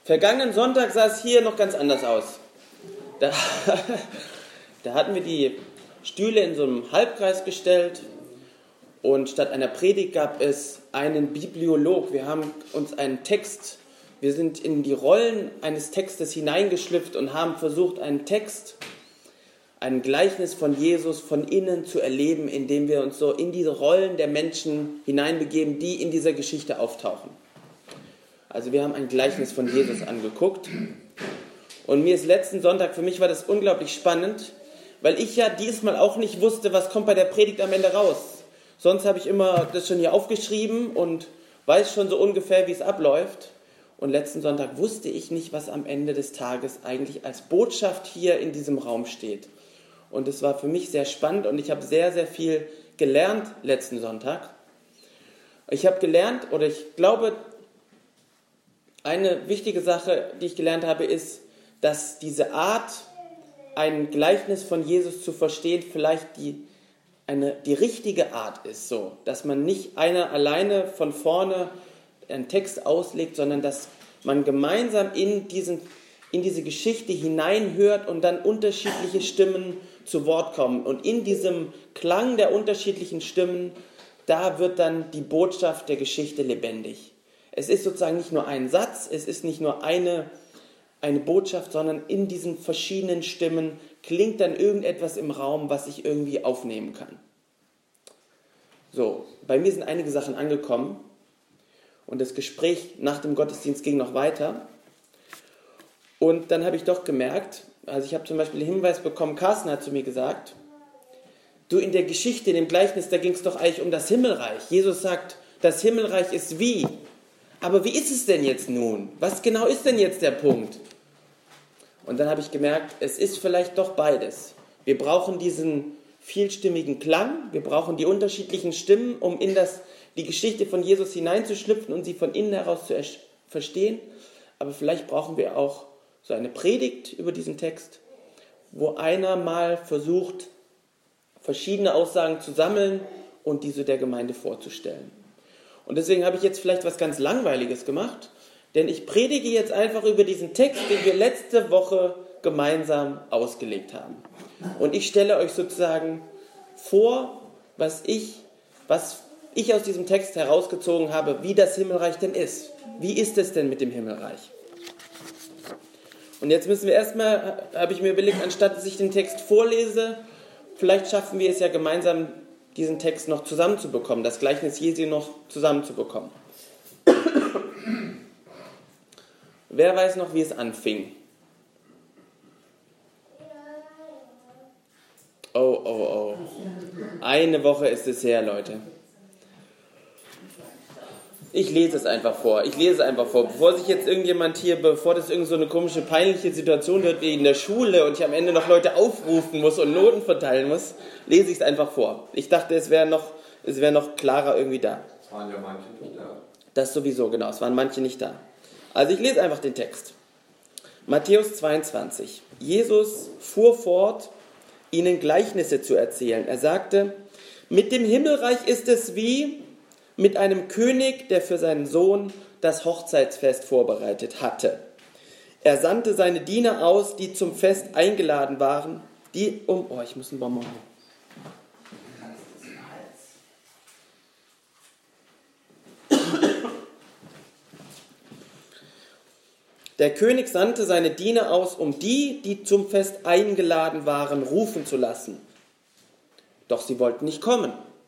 Vergangenen Sonntag sah es hier noch ganz anders aus. Da hatten wir die Stühle in so einem Halbkreis gestellt und statt einer Predigt gab es einen Bibliolog. Wir haben uns wir sind in die Rollen eines Textes hineingeschlüpft und haben versucht, einen Text, ein Gleichnis von Jesus von innen zu erleben, indem wir uns so in diese Rollen der Menschen hineinbegeben, die in dieser Geschichte auftauchen. Also wir haben ein Gleichnis von Jesus angeguckt. Und mir ist letzten Sonntag, für mich war das unglaublich spannend, weil ich ja diesmal auch nicht wusste, was kommt bei der Predigt am Ende raus. Sonst habe ich immer das schon hier aufgeschrieben und weiß schon so ungefähr, wie es abläuft. Und letzten Sonntag wusste ich nicht, was am Ende des Tages eigentlich als Botschaft hier in diesem Raum steht. Und es war für mich sehr spannend und ich habe sehr, sehr viel gelernt letzten Sonntag. Ich habe gelernt, oder ich glaube, eine wichtige Sache, die ich gelernt habe, ist, dass diese Art, ein Gleichnis von Jesus zu verstehen, vielleicht die richtige Art ist, so, dass man nicht einer alleine von vorne einen Text auslegt, sondern dass man gemeinsam in diese Geschichte hineinhört und dann unterschiedliche Stimmen zu Wort kommen. Und in diesem Klang der unterschiedlichen Stimmen, da wird dann die Botschaft der Geschichte lebendig. Es ist sozusagen nicht nur ein Satz, es ist nicht nur eine Botschaft, sondern in diesen verschiedenen Stimmen klingt dann irgendetwas im Raum, was ich irgendwie aufnehmen kann. So, bei mir sind einige Sachen angekommen und das Gespräch nach dem Gottesdienst ging noch weiter. Und dann habe ich doch gemerkt, also ich habe zum Beispiel den Hinweis bekommen, Carsten hat zu mir gesagt, du, in der Geschichte, in dem Gleichnis, da ging es doch eigentlich um das Himmelreich. Jesus sagt, das Himmelreich ist wie? Aber wie ist es denn jetzt nun? Was genau ist denn jetzt der Punkt? Und dann habe ich gemerkt, es ist vielleicht doch beides. Wir brauchen diesen vielstimmigen Klang, wir brauchen die unterschiedlichen Stimmen, um in die Geschichte von Jesus hineinzuschlüpfen und sie von innen heraus zu verstehen. Aber vielleicht brauchen wir auch so eine Predigt über diesen Text, wo einer mal versucht, verschiedene Aussagen zu sammeln und diese der Gemeinde vorzustellen. Und deswegen habe ich jetzt vielleicht was ganz Langweiliges gemacht, denn ich predige jetzt einfach über diesen Text, den wir letzte Woche gemeinsam ausgelegt haben. Und ich stelle euch sozusagen vor, was ich aus diesem Text herausgezogen habe, wie das Himmelreich denn ist. Wie ist es denn mit dem Himmelreich? Und jetzt müssen wir erstmal, habe ich mir überlegt, anstatt dass ich den Text vorlese, vielleicht schaffen wir es ja gemeinsam, diesen Text noch zusammenzubekommen, das Gleichnis Jesu noch zusammenzubekommen. Wer weiß noch, wie es anfing? Oh. Eine Woche ist es her, Leute. Ich lese es einfach vor. Bevor sich jetzt irgendjemand hier, bevor das irgend so eine komische, peinliche Situation wird wie in der Schule und ich am Ende noch Leute aufrufen muss und Noten verteilen muss, lese ich es einfach vor. Ich dachte, es wäre noch klarer irgendwie da. Es waren ja manche nicht da. Das sowieso, genau. Es waren manche nicht da. Also ich lese einfach den Text. Matthäus 22. Jesus fuhr fort, ihnen Gleichnisse zu erzählen. Er sagte, mit dem Himmelreich ist es wie mit einem König, der für seinen Sohn das Hochzeitsfest vorbereitet hatte. Er sandte seine Diener aus, die zum Fest eingeladen waren, ich muss einen Bonbon haben. Der König sandte seine Diener aus, um die zum Fest eingeladen waren, rufen zu lassen. Doch sie wollten nicht kommen.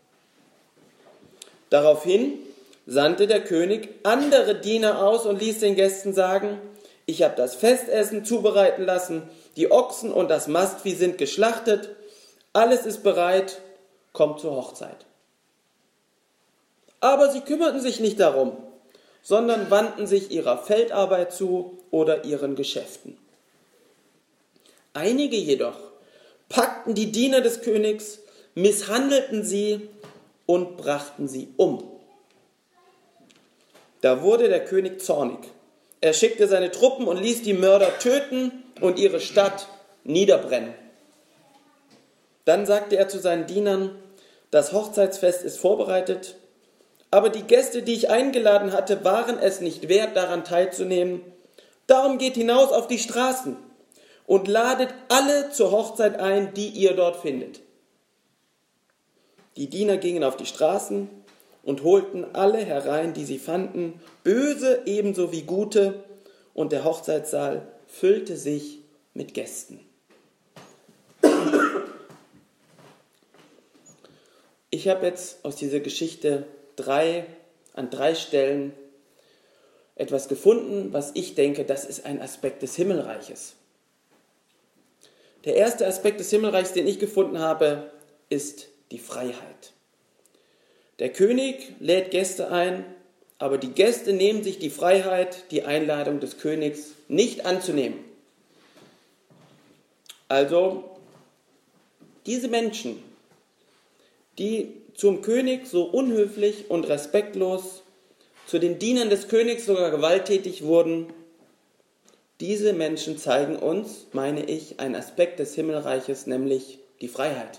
Daraufhin sandte der König andere Diener aus und ließ den Gästen sagen, ich habe das Festessen zubereiten lassen, die Ochsen und das Mastvieh sind geschlachtet, alles ist bereit, kommt zur Hochzeit. Aber sie kümmerten sich nicht darum, sondern wandten sich ihrer Feldarbeit zu oder ihren Geschäften. Einige jedoch packten die Diener des Königs, misshandelten sie und brachten sie um. Da wurde der König zornig. Er schickte seine Truppen und ließ die Mörder töten und ihre Stadt niederbrennen. Dann sagte er zu seinen Dienern, das Hochzeitsfest ist vorbereitet, aber die Gäste, die ich eingeladen hatte, waren es nicht wert, daran teilzunehmen. Darum geht hinaus auf die Straßen und ladet alle zur Hochzeit ein, die ihr dort findet. Die Diener gingen auf die Straßen und holten alle herein, die sie fanden, böse ebenso wie gute, und der Hochzeitssaal füllte sich mit Gästen. Ich habe jetzt aus dieser Geschichte an drei Stellen etwas gefunden, was ich denke, das ist ein Aspekt des Himmelreiches. Der erste Aspekt des Himmelreichs, den ich gefunden habe, ist die Freiheit. Der König lädt Gäste ein, aber die Gäste nehmen sich die Freiheit, die Einladung des Königs nicht anzunehmen. Also diese Menschen, die zum König so unhöflich und respektlos, zu den Dienern des Königs sogar gewalttätig wurden, diese Menschen zeigen uns, meine ich, einen Aspekt des Himmelreiches, nämlich die Freiheit.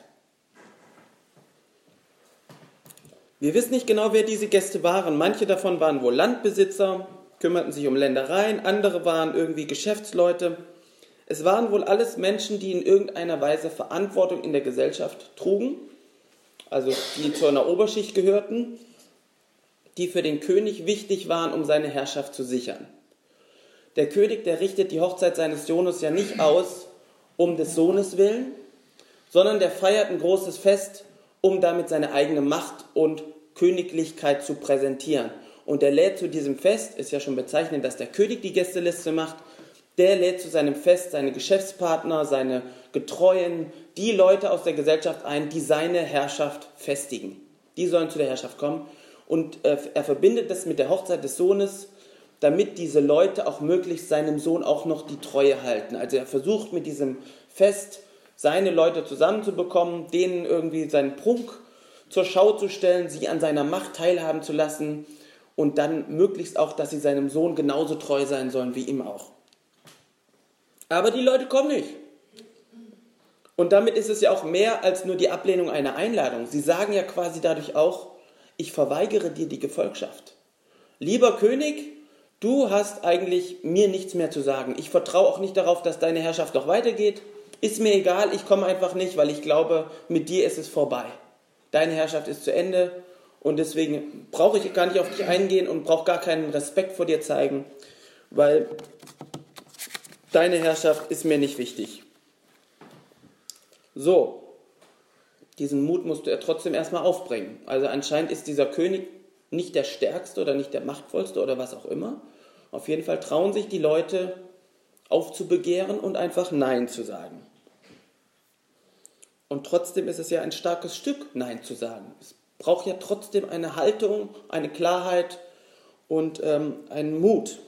Wir wissen nicht genau, wer diese Gäste waren. Manche davon waren wohl Landbesitzer, kümmerten sich um Ländereien, andere waren irgendwie Geschäftsleute. Es waren wohl alles Menschen, die in irgendeiner Weise Verantwortung in der Gesellschaft trugen, also die zu einer Oberschicht gehörten, die für den König wichtig waren, um seine Herrschaft zu sichern. Der König, der richtet die Hochzeit seines Sohnes ja nicht aus, um des Sohnes willen, sondern der feiert ein großes Fest, um damit seine eigene Macht und Königlichkeit zu präsentieren. Und er lädt zu diesem Fest, ist ja schon bezeichnend, dass der König die Gästeliste macht, der lädt zu seinem Fest seine Geschäftspartner, seine Getreuen, die Leute aus der Gesellschaft ein, die seine Herrschaft festigen. Die sollen zu der Herrschaft kommen. Und er verbindet das mit der Hochzeit des Sohnes, damit diese Leute auch möglichst seinem Sohn auch noch die Treue halten. Also er versucht mit diesem Fest seine Leute zusammenzubekommen, denen irgendwie seinen Prunk zur Schau zu stellen, sie an seiner Macht teilhaben zu lassen und dann möglichst auch, dass sie seinem Sohn genauso treu sein sollen wie ihm auch. Aber die Leute kommen nicht. Und damit ist es ja auch mehr als nur die Ablehnung einer Einladung. Sie sagen ja quasi dadurch auch, ich verweigere dir die Gefolgschaft. Lieber König, du hast eigentlich mir nichts mehr zu sagen. Ich vertraue auch nicht darauf, dass deine Herrschaft noch weitergeht. Ist mir egal, ich komme einfach nicht, weil ich glaube, mit dir ist es vorbei. Deine Herrschaft ist zu Ende und deswegen brauche ich gar nicht auf dich eingehen und brauche gar keinen Respekt vor dir zeigen, weil deine Herrschaft ist mir nicht wichtig. So, diesen Mut musste er trotzdem erstmal aufbringen. Also anscheinend ist dieser König nicht der Stärkste oder nicht der Machtvollste oder was auch immer. Auf jeden Fall trauen sich die Leute aufzubegehren und einfach Nein zu sagen. Und trotzdem ist es ja ein starkes Stück, Nein zu sagen. Es braucht ja trotzdem eine Haltung, eine Klarheit und einen Mut.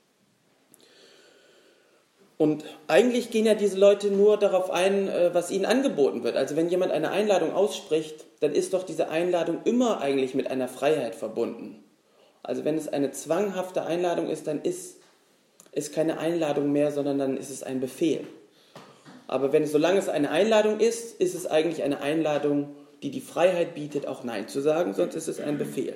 Und eigentlich gehen ja diese Leute nur darauf ein, was ihnen angeboten wird. Also wenn jemand eine Einladung ausspricht, dann ist doch diese Einladung immer eigentlich mit einer Freiheit verbunden. Also wenn es eine zwanghafte Einladung ist, dann ist es keine Einladung mehr, sondern dann ist es ein Befehl. Aber solange es eine Einladung ist, ist es eigentlich eine Einladung, die die Freiheit bietet, auch Nein zu sagen, sonst ist es ein Befehl.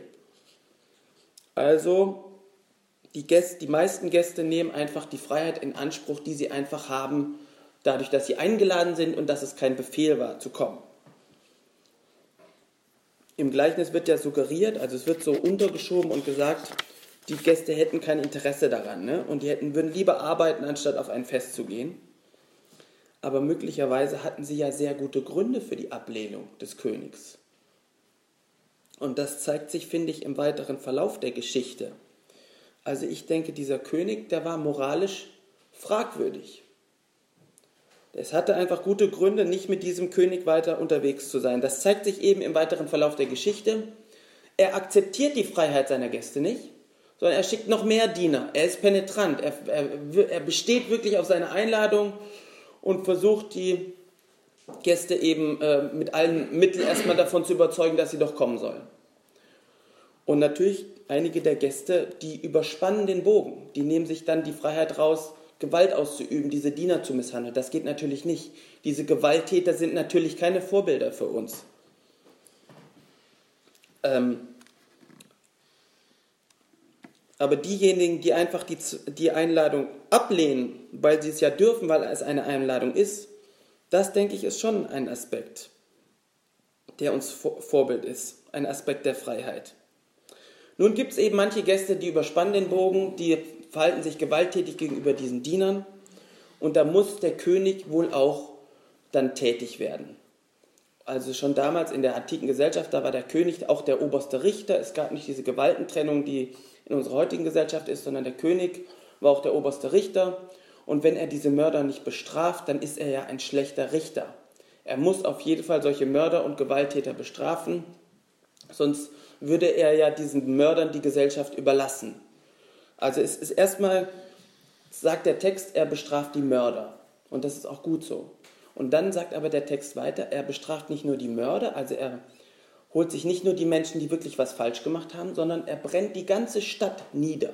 Also die meisten Gäste nehmen einfach die Freiheit in Anspruch, die sie einfach haben, dadurch, dass sie eingeladen sind und dass es kein Befehl war, zu kommen. Im Gleichnis wird ja suggeriert, also es wird so untergeschoben und gesagt, die Gäste hätten kein Interesse daran, ne? Und die würden lieber arbeiten, anstatt auf ein Fest zu gehen. Aber möglicherweise hatten sie ja sehr gute Gründe für die Ablehnung des Königs. Und das zeigt sich, finde ich, im weiteren Verlauf der Geschichte. Also ich denke, dieser König, der war moralisch fragwürdig. Es hatte einfach gute Gründe, nicht mit diesem König weiter unterwegs zu sein. Das zeigt sich eben im weiteren Verlauf der Geschichte. Er akzeptiert die Freiheit seiner Gäste nicht, sondern er schickt noch mehr Diener. Er ist penetrant. Er besteht wirklich auf seine Einladung und versucht, die Gäste eben mit allen Mitteln erstmal davon zu überzeugen, dass sie doch kommen sollen. Und natürlich, einige der Gäste, die überspannen den Bogen. Die nehmen sich dann die Freiheit raus, Gewalt auszuüben, diese Diener zu misshandeln. Das geht natürlich nicht. Diese Gewalttäter sind natürlich keine Vorbilder für uns. Aber diejenigen, die einfach die Einladung ablehnen, weil sie es ja dürfen, weil es eine Einladung ist, das, denke ich, ist schon ein Aspekt, der uns Vorbild ist, ein Aspekt der Freiheit. Nun gibt es eben manche Gäste, die überspannen den Bogen, die verhalten sich gewalttätig gegenüber diesen Dienern und da muss der König wohl auch dann tätig werden. Also schon damals in der antiken Gesellschaft, da war der König auch der oberste Richter. Es gab nicht diese Gewaltentrennung, die in unserer heutigen Gesellschaft ist, sondern der König war auch der oberste Richter. Und wenn er diese Mörder nicht bestraft, dann ist er ja ein schlechter Richter. Er muss auf jeden Fall solche Mörder und Gewalttäter bestrafen, sonst würde er ja diesen Mördern die Gesellschaft überlassen. Also es ist erstmal, sagt der Text, er bestraft die Mörder. Und das ist auch gut so. Und dann sagt aber der Text weiter, er bestraft nicht nur die Mörder, also er holt sich nicht nur die Menschen, die wirklich was falsch gemacht haben, sondern er brennt die ganze Stadt nieder.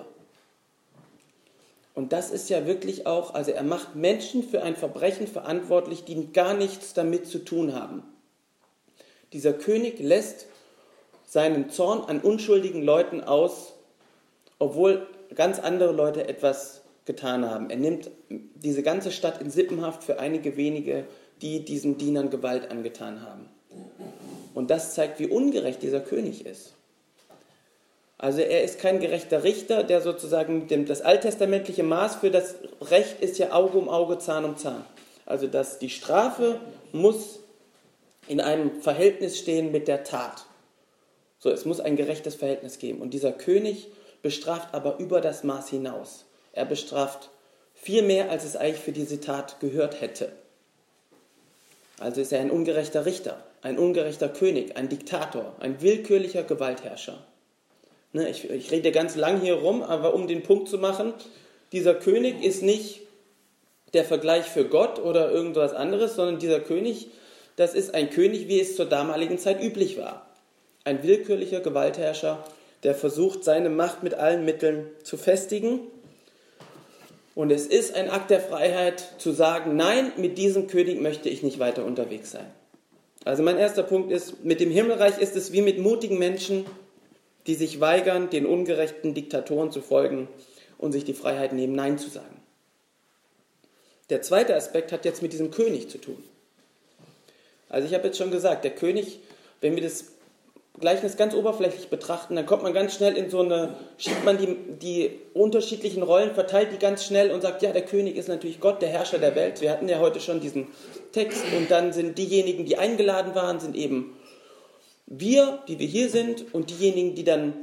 Und das ist ja wirklich auch, also er macht Menschen für ein Verbrechen verantwortlich, die gar nichts damit zu tun haben. Dieser König lässt seinen Zorn an unschuldigen Leuten aus, obwohl ganz andere Leute etwas getan haben. Er nimmt diese ganze Stadt in Sippenhaft für einige wenige, die diesen Dienern Gewalt angetan haben. Und das zeigt, wie ungerecht dieser König ist. Also er ist kein gerechter Richter, der sozusagen das alttestamentliche Maß für das Recht ist ja Auge um Auge, Zahn um Zahn. Also dass die Strafe muss in einem Verhältnis stehen mit der Tat. So, es muss ein gerechtes Verhältnis geben. Und dieser König bestraft aber über das Maß hinaus. Er bestraft viel mehr, als es eigentlich für diese Tat gehört hätte. Also ist er ein ungerechter Richter, ein ungerechter König, ein Diktator, ein willkürlicher Gewaltherrscher. Ich rede ganz lang hier rum, aber um den Punkt zu machen, dieser König ist nicht der Vergleich für Gott oder irgendwas anderes, sondern dieser König, das ist ein König, wie es zur damaligen Zeit üblich war. Ein willkürlicher Gewaltherrscher, der versucht, seine Macht mit allen Mitteln zu festigen. Und es ist ein Akt der Freiheit zu sagen, nein, mit diesem König möchte ich nicht weiter unterwegs sein. Also mein erster Punkt ist, mit dem Himmelreich ist es wie mit mutigen Menschen, die sich weigern, den ungerechten Diktatoren zu folgen und sich die Freiheit nehmen, Nein zu sagen. Der zweite Aspekt hat jetzt mit diesem König zu tun. Also ich habe jetzt schon gesagt, der König, wenn wir das Gleichnis ganz oberflächlich betrachten, dann kommt man ganz schnell in so eine, schiebt man die unterschiedlichen Rollen, verteilt die ganz schnell und sagt, ja, der König ist natürlich Gott, der Herrscher der Welt. Wir hatten ja heute schon diesen Text und dann sind diejenigen, die eingeladen waren, sind eben wir, die wir hier sind und diejenigen, die dann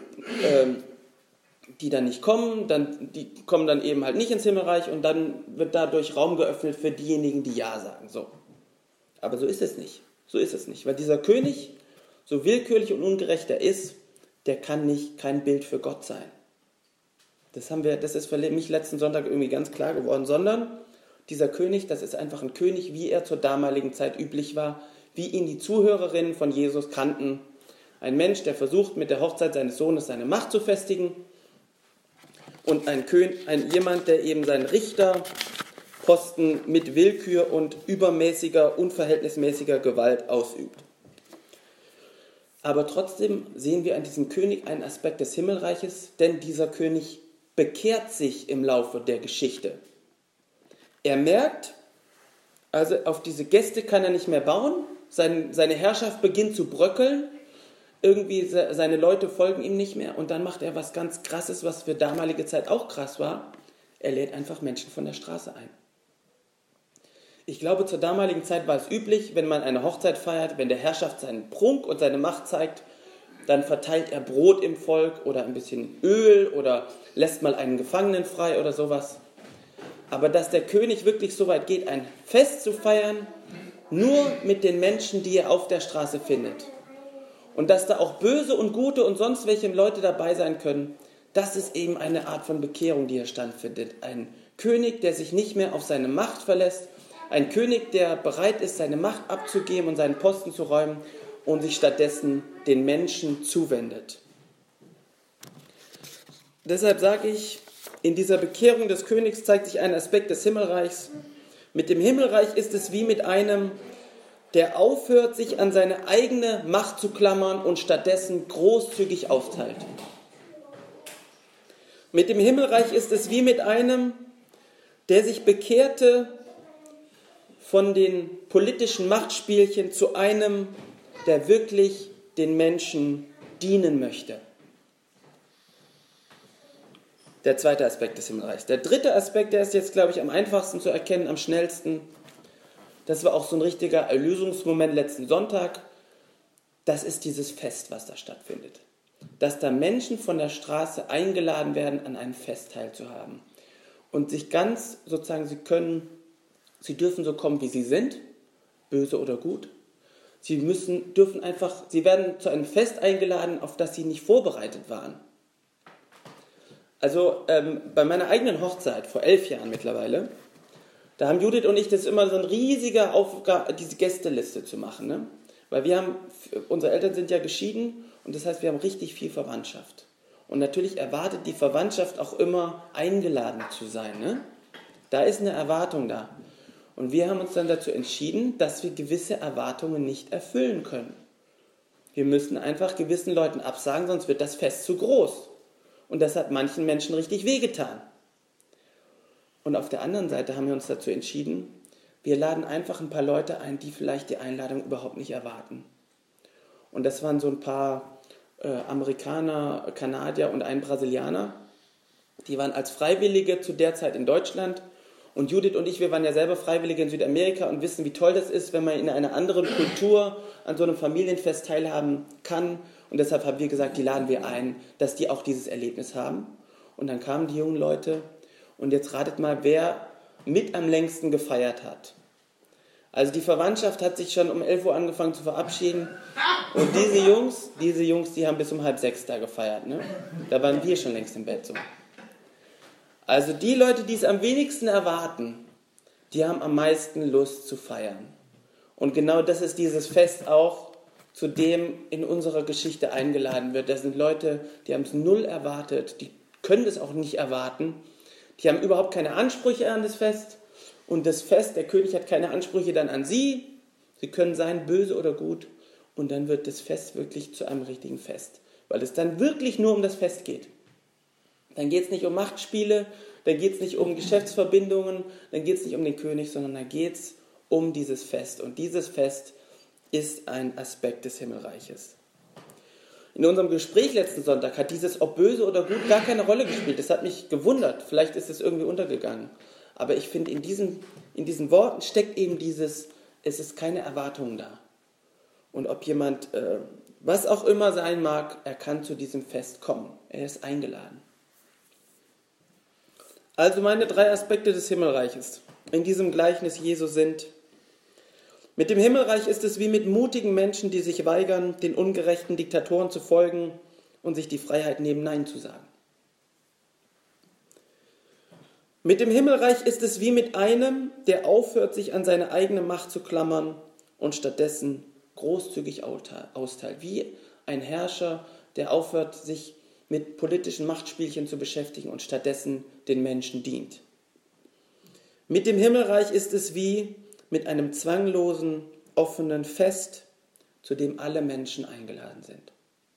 nicht kommen, die kommen dann eben halt nicht ins Himmelreich und dann wird dadurch Raum geöffnet für diejenigen, die Ja sagen. So. Aber so ist es nicht. So ist es nicht, weil dieser König, so willkürlich und ungerecht er ist, der kann kein Bild für Gott sein. Das ist für mich letzten Sonntag irgendwie ganz klar geworden, sondern dieser König, das ist einfach ein König, wie er zur damaligen Zeit üblich war, wie ihn die Zuhörerinnen von Jesus kannten. Ein Mensch, der versucht, mit der Hochzeit seines Sohnes seine Macht zu festigen und jemand, der eben seinen Richterposten mit Willkür und übermäßiger, unverhältnismäßiger Gewalt ausübt. Aber trotzdem sehen wir an diesem König einen Aspekt des Himmelreiches, denn dieser König bekehrt sich im Laufe der Geschichte. Er merkt, also auf diese Gäste kann er nicht mehr bauen, seine Herrschaft beginnt zu bröckeln, irgendwie seine Leute folgen ihm nicht mehr und dann macht er was ganz Krasses, was für damalige Zeit auch krass war. Er lädt einfach Menschen von der Straße ein. Ich glaube, zur damaligen Zeit war es üblich, wenn man eine Hochzeit feiert, wenn der Herrschaft seinen Prunk und seine Macht zeigt, dann verteilt er Brot im Volk oder ein bisschen Öl oder lässt mal einen Gefangenen frei oder sowas. Aber dass der König wirklich so weit geht, ein Fest zu feiern, nur mit den Menschen, die er auf der Straße findet. Und dass da auch böse und gute und sonst welche Leute dabei sein können, das ist eben eine Art von Bekehrung, die hier stattfindet. Ein König, der sich nicht mehr auf seine Macht verlässt, ein König, der bereit ist, seine Macht abzugeben und seinen Posten zu räumen und sich stattdessen den Menschen zuwendet. Deshalb sage ich, in dieser Bekehrung des Königs zeigt sich ein Aspekt des Himmelreichs. Mit dem Himmelreich ist es wie mit einem, der aufhört, sich an seine eigene Macht zu klammern und stattdessen großzügig aufteilt. Mit dem Himmelreich ist es wie mit einem, der sich bekehrte von den politischen Machtspielchen zu einem, der wirklich den Menschen dienen möchte. Der zweite Aspekt des Himmelreichs. Der dritte Aspekt, der ist jetzt, glaube ich, am einfachsten zu erkennen, am schnellsten. Das war auch so ein richtiger Erlösungsmoment letzten Sonntag. Das ist dieses Fest, was da stattfindet. Dass da Menschen von der Straße eingeladen werden, an einem Fest teilzuhaben. Und sich ganz, sozusagen, sie dürfen so kommen, wie sie sind, böse oder gut. Sie werden zu einem Fest eingeladen, auf das sie nicht vorbereitet waren. Also bei meiner eigenen Hochzeit, vor 11 Jahren mittlerweile, da haben Judith und ich das immer so eine riesige Aufgabe, diese Gästeliste zu machen. Ne? Weil unsere Eltern sind ja geschieden und das heißt, wir haben richtig viel Verwandtschaft. Und natürlich erwartet die Verwandtschaft auch immer, eingeladen zu sein. Ne? Da ist eine Erwartung da. Und wir haben uns dann dazu entschieden, dass wir gewisse Erwartungen nicht erfüllen können. Wir müssen einfach gewissen Leuten absagen, sonst wird das Fest zu groß. Und das hat manchen Menschen richtig wehgetan. Und auf der anderen Seite haben wir uns dazu entschieden, wir laden einfach ein paar Leute ein, die vielleicht die Einladung überhaupt nicht erwarten. Und das waren so ein paar Amerikaner, Kanadier und ein Brasilianer. Die waren als Freiwillige zu der Zeit in Deutschland. Und Judith und ich, wir waren ja selber Freiwillige in Südamerika und wissen, wie toll das ist, wenn man in einer anderen Kultur an so einem Familienfest teilhaben kann. Und deshalb haben wir gesagt, die laden wir ein, dass die auch dieses Erlebnis haben. Und dann kamen die jungen Leute und jetzt ratet mal, wer mit am längsten gefeiert hat. Also die Verwandtschaft hat sich schon um 11 Uhr angefangen zu verabschieden und diese Jungs, die haben bis um 5:30 da gefeiert. Ne? Da waren wir schon längst im Bett so. Also die Leute, die es am wenigsten erwarten, die haben am meisten Lust zu feiern. Und genau das ist dieses Fest auch, zu dem in unserer Geschichte eingeladen wird. Das sind Leute, die haben es null erwartet, die können es auch nicht erwarten. Die haben überhaupt keine Ansprüche an das Fest. Und das Fest, der König hat keine Ansprüche dann an sie. Sie können sein, böse oder gut. Und dann wird das Fest wirklich zu einem richtigen Fest. Weil es dann wirklich nur um das Fest geht. Dann geht es nicht um Machtspiele, dann geht es nicht um Geschäftsverbindungen, dann geht es nicht um den König, sondern dann geht es um dieses Fest. Und dieses Fest ist ein Aspekt des Himmelreiches. In unserem Gespräch letzten Sonntag hat dieses ob böse oder gut gar keine Rolle gespielt. Das hat mich gewundert. Vielleicht ist es irgendwie untergegangen. Aber ich finde, in diesen Worten steckt eben es ist keine Erwartung da. Und ob jemand, was auch immer sein mag, er kann zu diesem Fest kommen. Er ist eingeladen. Also meine 3 Aspekte des Himmelreiches in diesem Gleichnis Jesu sind: Mit dem Himmelreich ist es wie mit mutigen Menschen, die sich weigern, den ungerechten Diktatoren zu folgen und sich die Freiheit nehmen, Nein zu sagen. Mit dem Himmelreich ist es wie mit einem, der aufhört, sich an seine eigene Macht zu klammern und stattdessen großzügig austeilt. Wie ein Herrscher, der aufhört, sich mit politischen Machtspielchen zu beschäftigen und stattdessen den Menschen dient. Mit dem Himmelreich ist es wie mit einem zwanglosen, offenen Fest, zu dem alle Menschen eingeladen sind.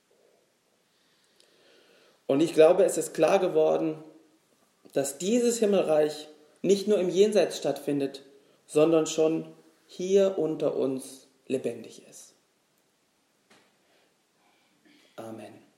Und ich glaube, es ist klar geworden, dass dieses Himmelreich nicht nur im Jenseits stattfindet, sondern schon hier unter uns lebendig ist. Amen.